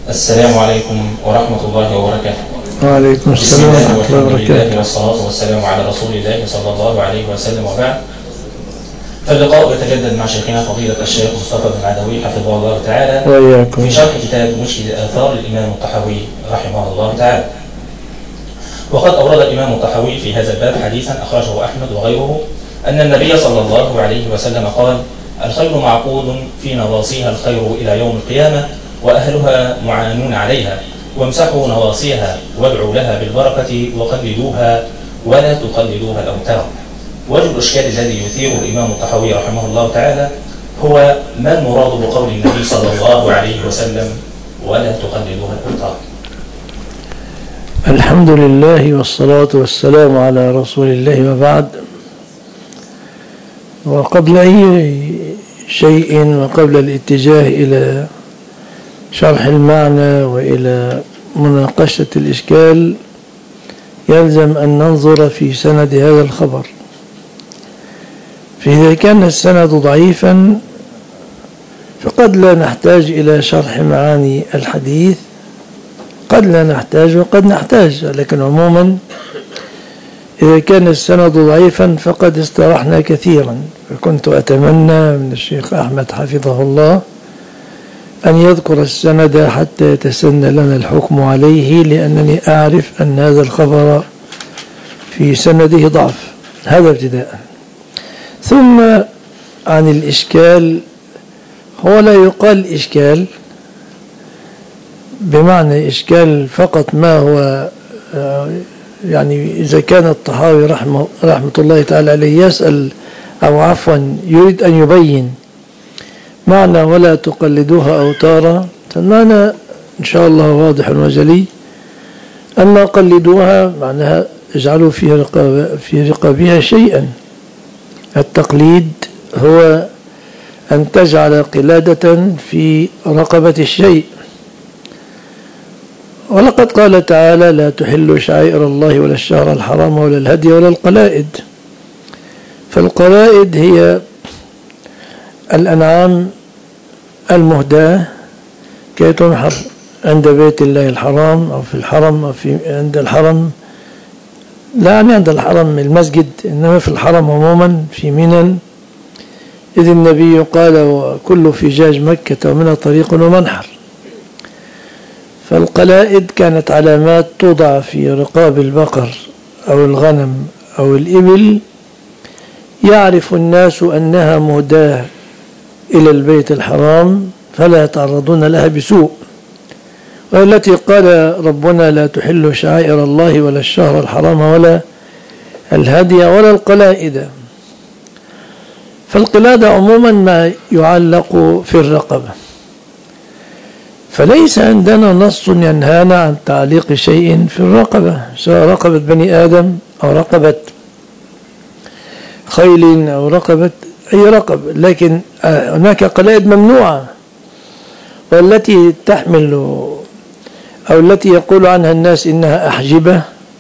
السلام عليكم ورحمة الله وبركاته. وعليكم السلام ورحمة الله وبركاته. والصلاة والسلام على رسول الله صلى الله عليه وسلم، وبعد. فاللقاء يتجدد مع شيخنا فضيلة الشيخ مصطفى بن عدوي حفظه الله تعالى وإياكم في شرح كتاب مشكل آثار الإمام الطحاوي رحمه الله تعالى. وقد أورد الإمام الطحاوي في هذا الباب حديثا أخرجه أحمد وغيره أن النبي صلى الله عليه وسلم قال: الخير معقود في نواصيها الخير إلى يوم القيامة، وأهلها معانون عليها، وامسحوا نواصيها وادعوا لها بالبركة وقلدوها ولا تقلدوها الأوتار. وجه الإشكال الذي يثير الإمام الطحاوي رحمه الله تعالى هو ما المراد بقول النبي صلى الله عليه وسلم ولا تقلدوها الأوتار؟ الحمد لله والصلاة والسلام على رسول الله، وبعد. وقبل أي شيء وقبل الاتجاه إلى شرح المعنى وإلى مناقشة الإشكال يلزم أن ننظر في سند هذا الخبر. فإذا كان السند ضعيفا فقد لا نحتاج إلى شرح معاني الحديث، قد لا نحتاج وقد نحتاج، لكن عموما إذا كان السند ضعيفا فقد استرحنا كثيرا. فكنت أتمنى من الشيخ أحمد حفظه الله أن يذكر السند حتى يتسنى لنا الحكم عليه، لأنني أعرف أن هذا الخبر في سنده ضعف. هذا ابتداء. ثم عن الإشكال، هو لا يقال إشكال بمعنى إشكال فقط، ما هو يعني إذا كان الطحاوي رحمة الله تعالى عليه يسأل أو عفوا يريد أن يبين معنى ولا تقلدوها أوتارا، فالمعنى إن شاء الله واضح وجلي. أما قلدوها معناها اجعلوا في رقابها شيئا. التقليد هو أن تجعل قلادة في رقبة الشيء. ولقد قال تعالى: لا تحلوا شعائر الله ولا الشهر الحرام ولا الهدي ولا القلائد. فالقلائد هي الأنعام المهداة كي تنحر عند بيت الله الحرام أو في الحرم أو عند الحرم، لا يعني عند الحرم المسجد، إنما في الحرم عموما في منى، إذ النبي قال: وكل فجاج مكة ومنها طريق ومنحر. فالقلائد كانت علامات توضع في رقاب البقر أو الغنم أو الإبل، يعرف الناس أنها مهداة إلى البيت الحرام فلا يتعرضون لها بسوء. والتي قال ربنا: لا تحل شعائر الله ولا الشهر الحرام ولا الهدي ولا القلائد. فالقلادة عموما ما يعلق في الرقبة، فليس عندنا نص ينهانا عن تعليق شيء في الرقبة، سواء رقبة بني آدم أو رقبة خيل أو رقبة أي رقبة. لكن هناك قلائد ممنوعة، والتي تحمل أو التي يقول عنها الناس إنها أحجبة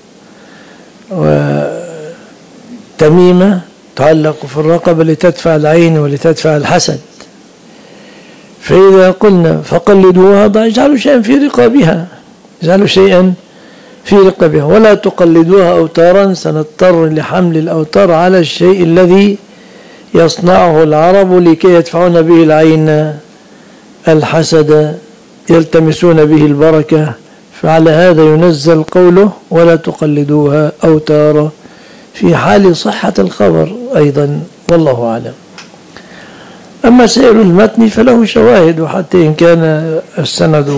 وتميمة تعلق في الرقبة لتدفع العين ولتدفع الحسد. فإذا قلنا فقلدوها اجعلوا شيئا في رقابها، اجعلوا شيئا في رقابها، ولا تقلدوها أوتارا، سنضطر لحمل الأوتار على الشيء الذي يصنعه العرب لكي يدفعون به العين الحسد، يلتمسون به البركة. فعلى هذا ينزل قوله ولا تقلدوها أوتارا في حال صحة الخبر أيضا، والله أعلم. أما سير المتن فله شواهد، وحتى إن كان السند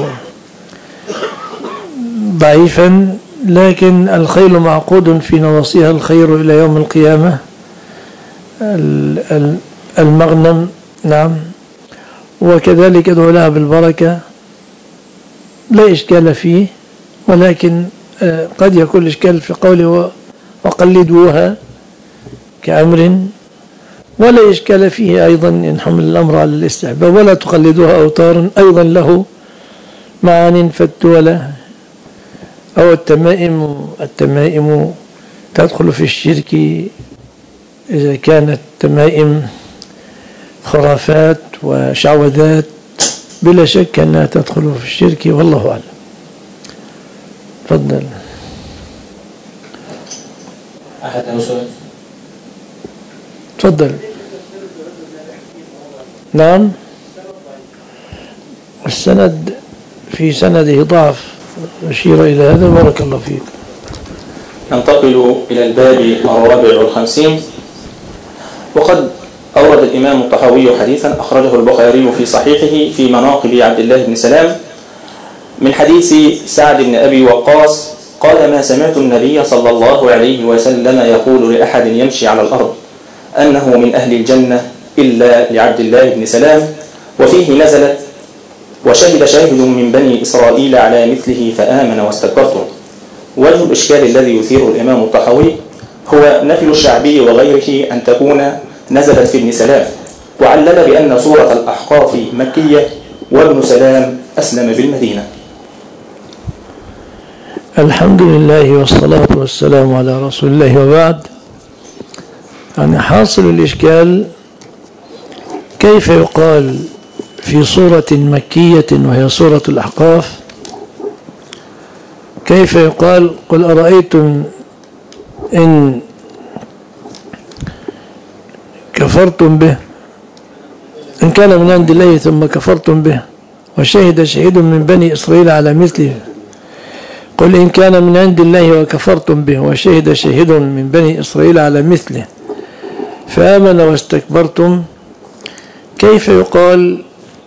ضعيفا لكن الخيل معقود في نواصيها الخير إلى يوم القيامة، المغنم نعم، وكذلك ادعو لها بالبركة، لا إشكال فيه. ولكن قد يكون الإشكال في قوله وقلدوها كأمر، ولا إشكال فيه أيضا إن حمل الأمر على الاستحباب. ولا تقلدوها أوتارا أيضا له معان فالدولة أو التمائم تدخل في الشرك إذا كانت تمائم خرافات وشعوذات بلا شك أنها تدخل في الشرك، والله أعلم. تفضل. أحد له سؤال؟ تفضل. نعم، السند في سنده ضعف، أشير إلى هذا. بارك الله فيك. ننتقل إلى الباب 54. وقد أورد الإمام الطحاوي حديثا أخرجه البخاري في صحيحه في مناقب عبد الله بن سلام من حديث سعد بن أبي وقاص قال: ما سمعت النبي صلى الله عليه وسلم يقول لأحد يمشي على الأرض أنه من أهل الجنة إلا لعبد الله بن سلام. وفيه نزلت: وشهد شاهد من بني إسرائيل على مثله فآمن واستكبرتم. وجه الإشكال الذي يثير الإمام الطحاوي هو نفي الشعبي وغيره أن تكون نزلت في ابن سلام، وعلل بأن سورة الأحقاف مكية وابن سلام أسلم بالمدينة. الحمد لله والصلاة والسلام على رسول الله، وبعد. يعني حاصل الإشكال كيف يقال في سورة مكية وهي سورة الأحقاف، كيف يقال: قل أرأيتم إن كفرتم به، إن كان من عند الله ثم كفرتم به، وشهد شهيد من بني إسرائيل على مثله. قل إن كان من عند الله وكفرتم به، وشهد شهيد من بني إسرائيل على مثله فآمن واستكبرتم. كيف يقال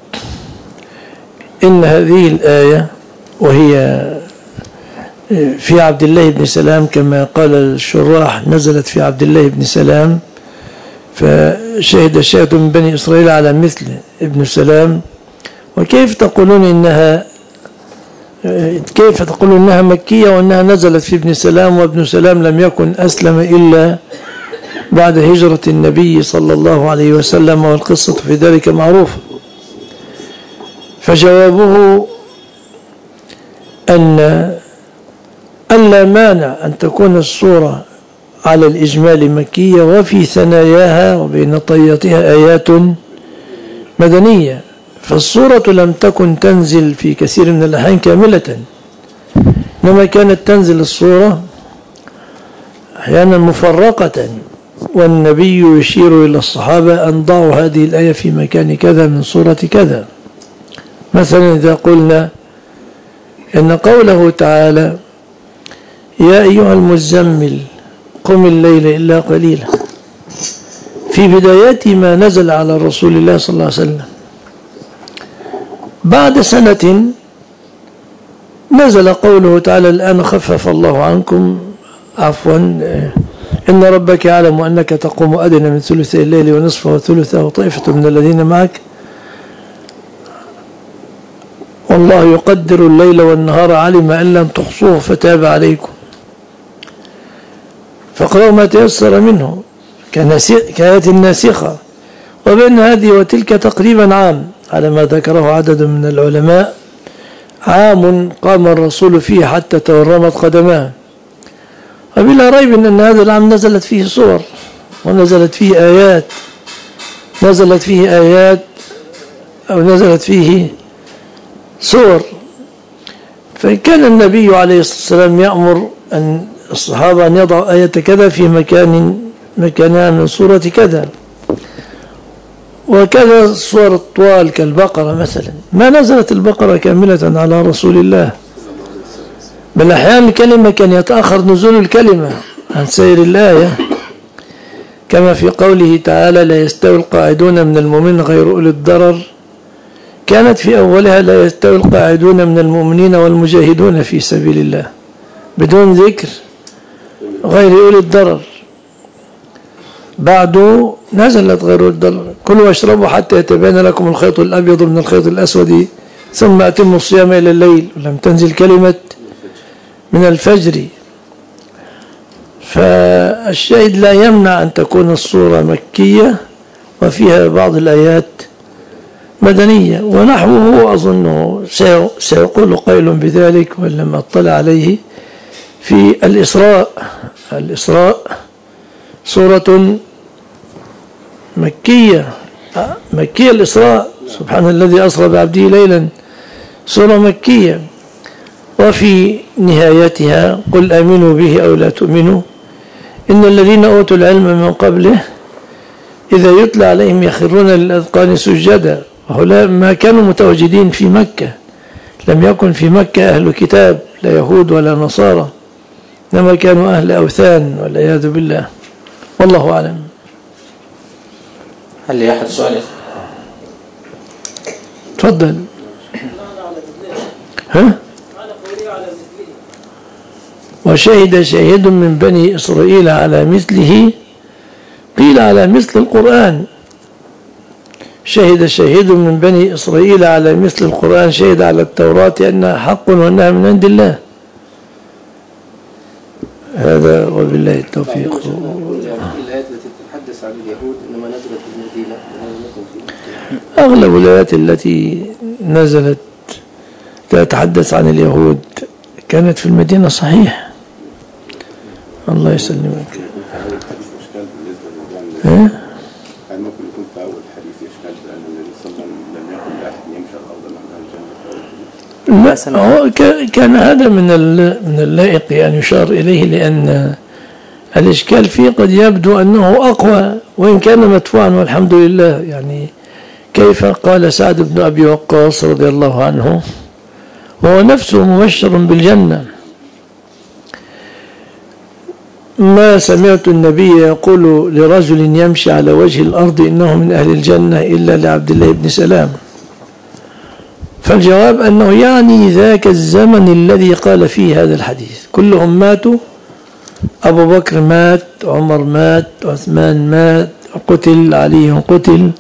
إن هذه الآية وهي في عبد الله بن سلام كما قال الشراح نزلت في عبد الله بن سلام، فشهد شاهد من بني إسرائيل على مثل ابن سلام، وكيف تقولون إنها مكية وأنها نزلت في ابن سلام، وابن سلام لم يكن أسلم إلا بعد هجرة النبي صلى الله عليه وسلم، والقصة في ذلك معروفة. فجوابه أن لا مانع أن تكون السورة على الإجمال مكية، وفي ثناياها وبين طياتها آيات مدنية، فالسورة لم تكن تنزل في كثير من الأحيان كاملة، إنما كانت تنزل السورة أحيانا مفرقة، والنبي يشير إلى الصحابة أن ضعوا هذه الآية في مكان كذا من سورة كذا. مثلا إذا قلنا إن قوله تعالى: يا أيها المزمل قم الليل إلا قليلا، في بدايات ما نزل على رسول الله صلى الله عليه وسلم، بعد سنة نزل قوله تعالى: الآن خفف الله عنكم، عفوا، إن ربك يعلم أنك تقوم أدنى من ثلثي الليل ونصفه وثلثه وطائفة من الذين معك، والله يقدر الليل والنهار، علم أن لم تحصوه فتاب عليكم فاقرأوا ما تيسر منه، كآيات الناسخة. وبين هذه وتلك تقريبا عام على ما ذكره عدد من العلماء، عام قام الرسول فيه حتى تورمت قدماه، وبلا ريب أن هذا العام نزلت فيه صور ونزلت فيه آيات، أو نزلت فيه صور. فكان النبي عليه الصلاة والسلام يأمر أن الصحابة أن يضعوا آية كذا في مكانها من سورة كذا، وكذا صور الطوال كالبقرة مثلا، ما نزلت البقرة كاملة على رسول الله، بل أحيانا الكلمة كان يتأخر نزول الكلمة عن سير الآية، كما في قوله تعالى: لا يستوي القاعدون من المؤمنين غير أولي الضرر، كانت في أولها: لا يستوي القاعدون من المؤمنين والمجاهدون في سبيل الله، بدون ذكر غير أولي الضرر. بعد نزلت غير أولي الضرر: كلوا واشربوا حتى يتبين لكم الخيط الأبيض من الخيط الأسود ثم أتموا الصيام إلى الليل، ولم تنزل كلمة من الفجر. فالشاهد لا يمنع أن تكون الصورة مكية وفيها بعض الآيات مدنية، ونحوه أظنه سيقول قائل بذلك وإن لم أطلع عليه. في الإسراء سورة مكية الإسراء سبحان الذي أسرى بعبده ليلا، سورة مكية. وفي نهايتها قل آمنوا به أو لا تؤمنوا إن الذين أوتوا العلم من قبله إذا يتلى عليهم يخرون للأذقان سجدا. وهؤلاء ما كانوا متواجدين في مكة، لم يكن في مكة أهل كتاب لا يهود ولا نصارى، إنما كانوا أهل أوثان والعياذ بالله. والله أعلم. هل لي أحد سؤال؟ تفضل. ها؟ وشهد شاهد من بني إسرائيل على مثله، قيل على مثل القرآن. شهد شاهد من بني إسرائيل على مثل القرآن، شهد على التوراة أنها حق وأنها من عند الله. هذا وبالله التوفيق. الآيات التي تتحدث عن اليهود إنما نزلت في المدينة، أغلب الآيات التي نزلت تتحدث عن اليهود كانت في المدينة، صحيح. الله يسلمك. هل ممكن يكون في أول الحديث يشكال بأن النبي صلى الله عليه وسلم لم يقل لأحد يمشي الأرض من أهل الجنة؟ لا، هو كان هذا من اللائق أن يشار إليه، لأن الإشكال فيه قد يبدو أنه أقوى وإن كان مدفوعا والحمد لله. يعني كيف قال سعد بن أبي وقاص رضي الله عنه وهو نفسه مبشر بالجنة: ما سمعت النبي يقول لرجل يمشي على وجه الأرض إنه من أهل الجنة إلا لعبد الله بن سلام. فالجواب أنه يعني ذاك الزمن الذي قال فيه هذا الحديث. كلهم ماتوا، أبو بكر مات، عمر مات، عثمان مات، قتل، علي قتل،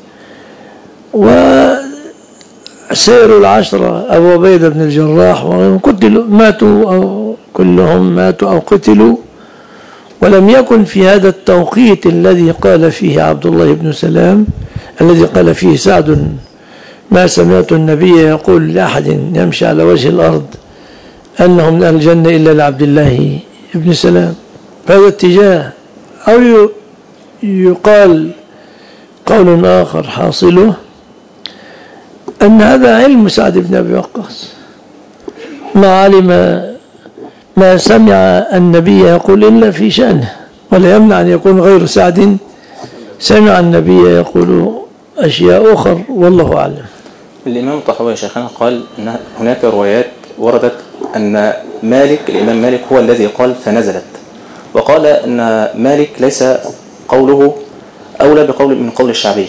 وسائر العشرة أبو عبيدة بن الجراح قتلوا، ماتوا أو كلهم ماتوا أو قتلوا. ولم يكن في هذا التوقيت الذي قال فيه عبد الله بن سلام، الذي قال فيه سعد: ما سمعت النبي يقول لأحد يمشي على وجه الأرض أنه من أهل الجنة إلا لعبد الله بن سلام. فهذا اتجاه. أو يقال قول آخر حاصله أن هذا علم سعد بن أبي وقاص، ما علم ما سمع النبي يقول إلا في شأنه، ولا يمنع أن يكون غير سعد سمع النبي يقول أشياء أخرى، والله أعلم. الإمام الطحاوي يا شيخنا قال أن هناك روايات وردت أن مالك، الإمام مالك هو الذي قال فنزلت، وقال أن مالك ليس قوله أولى بقول من قول الشعبي.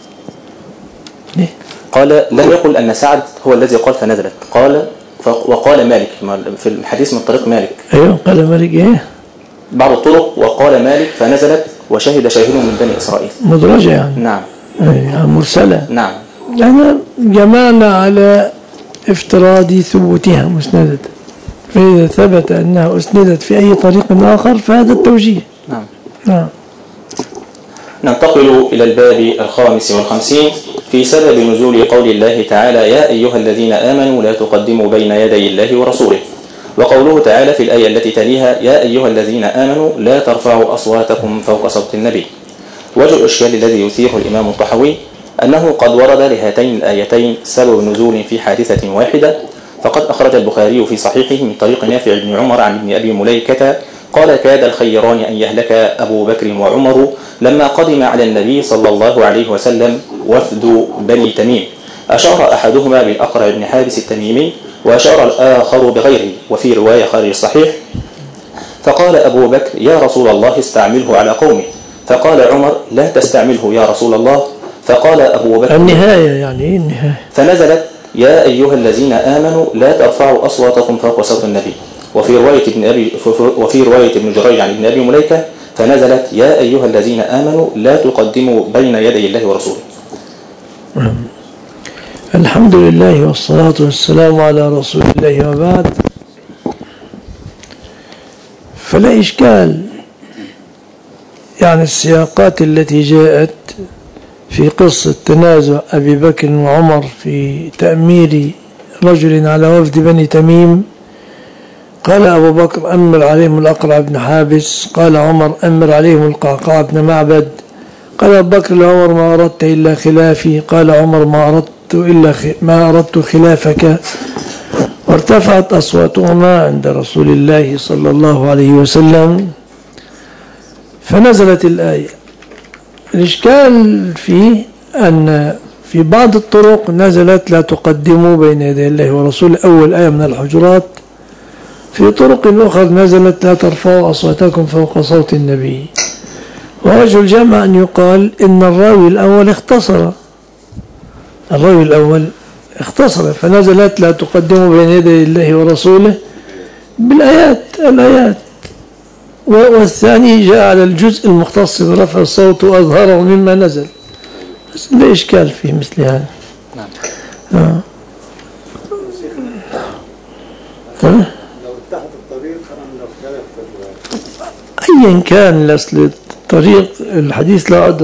قال لم يقل أن سعد هو الذي قال فنزلت، وقال مالك في الحديث من طريق مالك. أيوه، قال مالك إيه؟ بعض الطرق وقال مالك فنزلت وشهد شاهد من بني إسرائيل. مدرجة يعني. نعم. يعني مرسلة. نعم. يعني جمعنا على افتراض ثبوتها مسندة، فإذا ثبت أنها أسندت في أي طريق آخر فهذا التوجيه. نعم. نعم. ننتقل إلى الباب 55 في سبب نزول قول الله تعالى: يا أيها الذين آمنوا لا تقدموا بين يدي الله ورسوله. وقوله تعالى في الآية التي تليها: يا أيها الذين آمنوا لا ترفعوا أصواتكم فوق صوت النبي. وجه الإشكال الذي يثيره الإمام الطحاوي أنه قد ورد لهاتين الآيتين سبب نزول في حادثة واحدة. فقد أخرج البخاري في صحيحه من طريق نافع بن عمر عن ابن أبي مليكة قال: كاد الخيران أن يهلك أبو بكر وعمر لما قدم على النبي صلى الله عليه وسلم وفد بني تميم، أشار أحدهما بالأقرع بن حابس التميمي وأشار الآخر بغيره، وفي رواية خارج الصحيح: فقال أبو بكر: يا رسول الله استعمله على قومه. فقال عمر: لا تستعمله يا رسول الله. فقال أبو بكر: النهاية يعني النهاية. فنزلت: يا أيها الذين آمنوا لا ترفعوا أصواتكم فوق صوت النبي. وفي رواية ابن جريج عن ابن أبي مليكة: فنزلت: يا أيها الذين آمنوا لا تقدموا بين يدي الله ورسوله. الحمد لله والصلاة والسلام على رسول الله، وبعد. فلا إشكال، يعني السياقات التي جاءت في قصة تنازع أبي بكر وعمر في تأمير رجل على وفد بني تميم، قال أبو بكر: أمر عليهم الأقرع بن حابس، قال عمر: أمر عليهم القعقاع بن معبد، قال أبو بكر لعمر: ما أردت إلا خلافي، قال عمر: ما أردت ما أردت خلافك. وارتفعت أصواتهما عند رسول الله صلى الله عليه وسلم، فنزلت الآية. الإشكال فيه أن في بعض الطرق نزلت لا تقدموا بين يدي الله ورسوله، أول آية من الحجرات. في طرق أخرى نزلت لا ترفعوا أصواتكم فوق صوت النبي. ووجه الجمع أن يقال إن الراوي الأول اختصر فنزلت لا تقدموا بين يدي الله ورسوله الآيات. والثاني جاء على الجزء المختص برفع الصوت وأظهره مما نزل. بس لا إشكال فيه مثل هذا. لو اتحد الطريق لو أيا كان الأصل الطريق، الحديث له عدة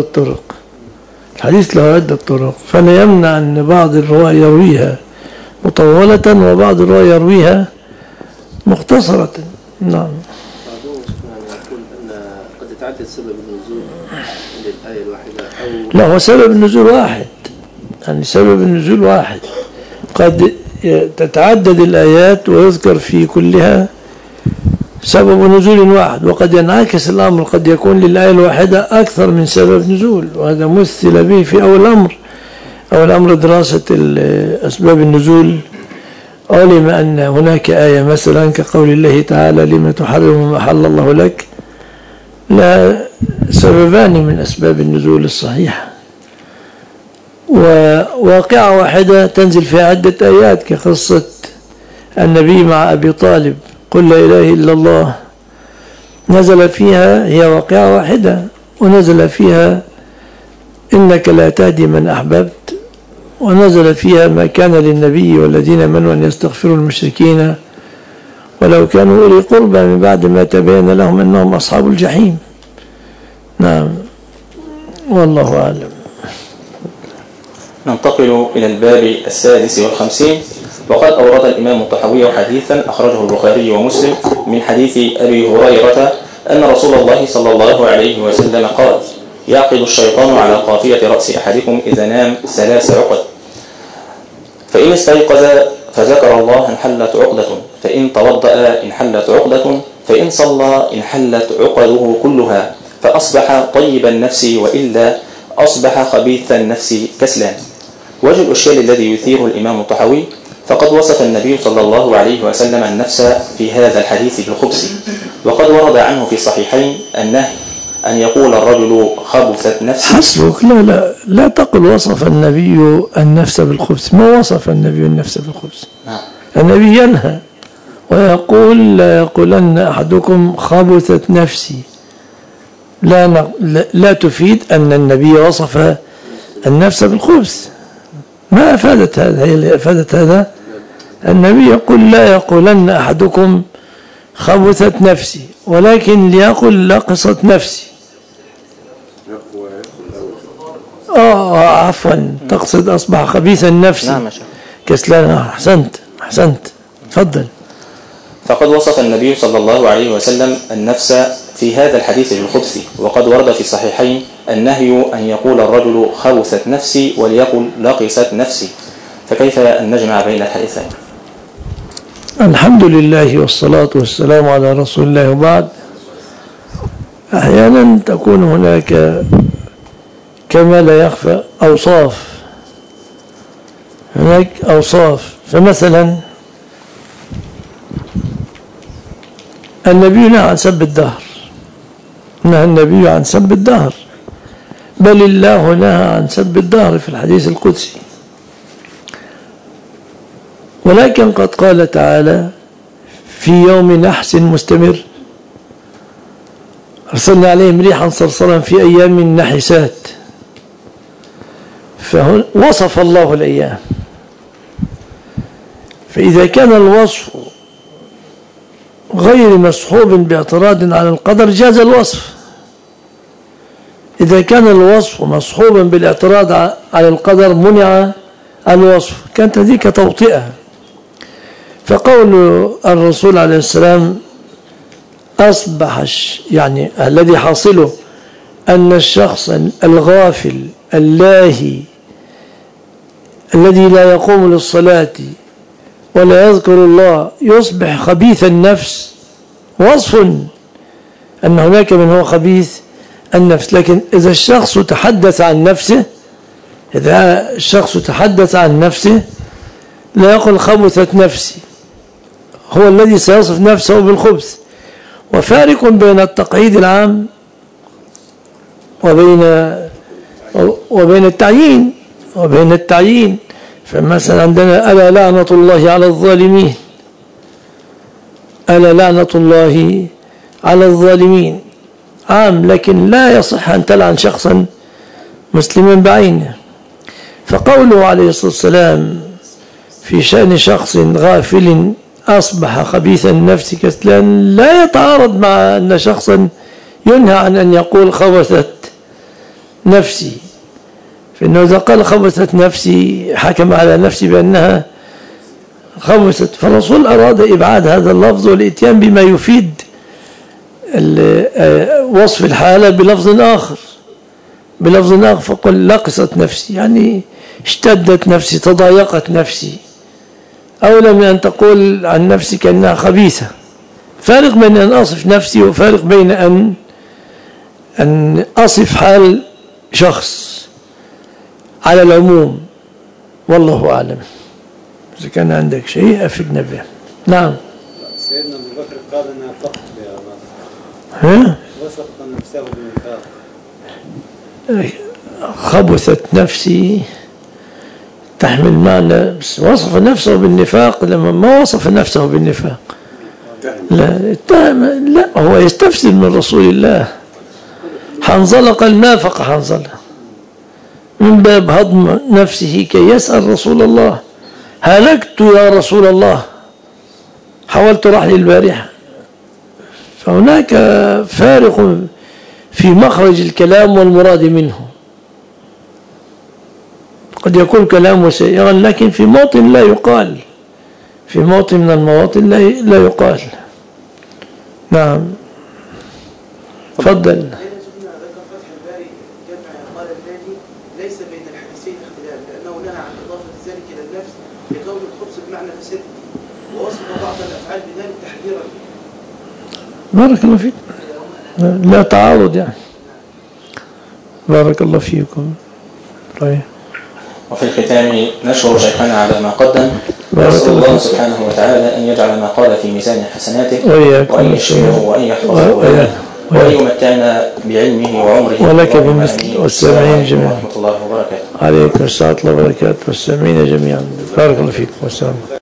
طرق، فلا يمنع أن بعض الرواة يرويها مطولة وبعض الرواة يرويها مختصرة. نعم. بعضهم يقول أن قد يتعدد سبب النزول للآية الواحدة أو لا، هو سبب النزول واحد، يعني سبب النزول واحد. قد تتعدد الآيات ويذكر في كلها سبب نزول واحد، وقد ينعكس الأمر، قد يكون للآية الواحدة أكثر من سبب نزول، وهذا مثل به في أول أمر دراسة أسباب النزول. علم أن هناك آية مثلا كقول الله تعالى لما تحرم ما أحل الله لك، لا سببان من أسباب النزول الصحيحة، وواقعة واحدة تنزل فيها عدة آيات كقصة النبي مع أبي طالب قل لا إله إلا الله، نزل فيها هي واقعة واحدة، ونزل فيها إنك لا تهدي من أحببت، ونزل فيها ما كان للنبي والذين آمنوا أن يستغفروا المشركين ولو كانوا أولي قربى من بعد ما تبين لهم أنهم أصحاب الجحيم. نعم، والله أعلم. ننتقل إلى الباب 56. وقد أورد الإمام الطحاوي حديثا أخرجه البخاري ومسلم من حديث أبي هريرة أن رسول الله صلى الله عليه وسلم قال يعقد الشيطان على قافية رأس أحدكم إذا نام 3 عقد، فإن استيقظ فذكر الله انحلت عقدة، فإن توضأ انحلت عقدة، فإن صلى انحلت عقده كلها، فأصبح طيب النفس وإلا أصبح خبيث النفس كسلان. وجه الإشكال الذي يثيره الإمام الطحاوي، فقد وصف النبي صلى الله عليه وسلم النفس في هذا الحديث بالخبث، وقد ورد عنه في الصحيحين النهي أن يقول الرجل خبثت نفسي. حسبك، لا تقل وصف النبي النفس بالخبث، ما وصف النبي النفس بالخبث. النبي ينهى ويقول لا يقولن أحدكم خبثت نفسي، لا تفيد أن النبي وصف النفس بالخبث. ما أفادت هذا؟ هي اللي أفادت هذا. النبي يقول لا يقولن أحدكم خبثت نفسي، ولكن ليقل لقصت نفسي. عفوا، تقصد أصبح خبيث النفس. نعم كسلان. أحسنت، تفضل. فقد وصف النبي صلى الله عليه وسلم النفس في هذا الحديث بالخبث، وقد ورد في الصحيحين النهي أن يقول الرجل خبثت نفسي وليقل لقست نفسي، فكيف أن نجمع بين الحديثين؟ الحمد لله والصلاة والسلام على رسول الله. وبعد، أحيانا تكون هناك كما لا يخفى أوصاف. فمثلا النبي نهى عن سب الدهر، نهى النبي عن سب الدهر، بل الله نهى عن سب الدهر في الحديث القدسي. ولكن قد قال تعالى في يوم نحس مستمر أرسلنا عليهم ريحا صرصرا في أيام نحسات، فوصف الله الأيام. فإذا كان الوصف غير مصحوب باعتراض على القدر جاز الوصف. إذا كان الوصف مصحوبا بالاعتراض على القدر منع الوصف، كانت ذيك توطئة. فقول الرسول عليه السلام أصبح يعني الذي حاصله أن الشخص الغافل اللاهي الذي لا يقوم للصلاة ولا يذكر الله يصبح خبيث النفس، وصف أن هناك من هو خبيث النفس. لكن إذا الشخص تحدث عن نفسه، إذا الشخص تحدث عن نفسه لا يقول خبثت نفسي، هو الذي سيصف نفسه بالخبث. وفارق بين التقعيد العام وبين التعيين. فمثلا عندنا ألا لعنة الله على الظالمين، ألا لعنة الله على الظالمين عام، لكن لا يصح أن تلعن شخصا مسلما بعينه. فقوله عليه الصلاة والسلام في شأن شخص غافل أصبح خبيث النفس كسلان لا يتعارض مع أن شخصا ينهى عن أن يقول خبثت نفسي، فإنه إذا قال خبثت نفسي حكم على نفسي بأنها خبثت. فالرسول أراد إبعاد هذا اللفظ والإتيان بما يفيد وصف الحالة بلفظ آخر، فقل لقست نفسي يعني اشتدت نفسي، تضايقت نفسي، أولى من أن تقول عن نفسك أنها خبيثة. فارق بين أن أصف نفسي وفارق بين أن أصف حال شخص على العموم. والله أعلم. إذا كان عندك شيء أفدنا به. نعم. سيدنا أبو بكر قال أنها فقط يا الله، وصف نفسه بالنفاق. خبثت نفسي تحمل معنى، بس وصف نفسه بالنفاق لما ما وصف نفسه بالنفاق. لا هو يستفسر من رسول الله. حنظلة قال نافق حنظلة من باب هضم نفسه كي يسأل رسول الله هلكت يا رسول الله، حاولت رحلي البارحة. فهناك فارق في مخرج الكلام والمراد منه. قد يكون كلامه سيئا لكن في موطن لا يقال، في موطن من المواطن لا يقال. نعم تفضل. ليس بين الحديثين اختلاف، لأنه نهى عن إضافة ذلك إلى النفس لكون الخبث بمعنى فساد، ووصف بعض الأفعال بذلك تحذيرا. بارك الله فيك، لا تعارض يعني. بارك الله فيكم. طيب. وفي الختام نشكر شيخنا على ما قدم، ونسأل الله سبحانه وتعالى أن يجعل ما قال في ميزان حسناته، وأن يشفيه وأن يحفظه وأن يمتعنا بعلمه وعمره. ولك بمثل والسامعين جميعا. ورحمة الله وبركاته. عليكم السلام ورحمة الله وبركاته والسامعين جميعا. بارك الله فيكم والسلام.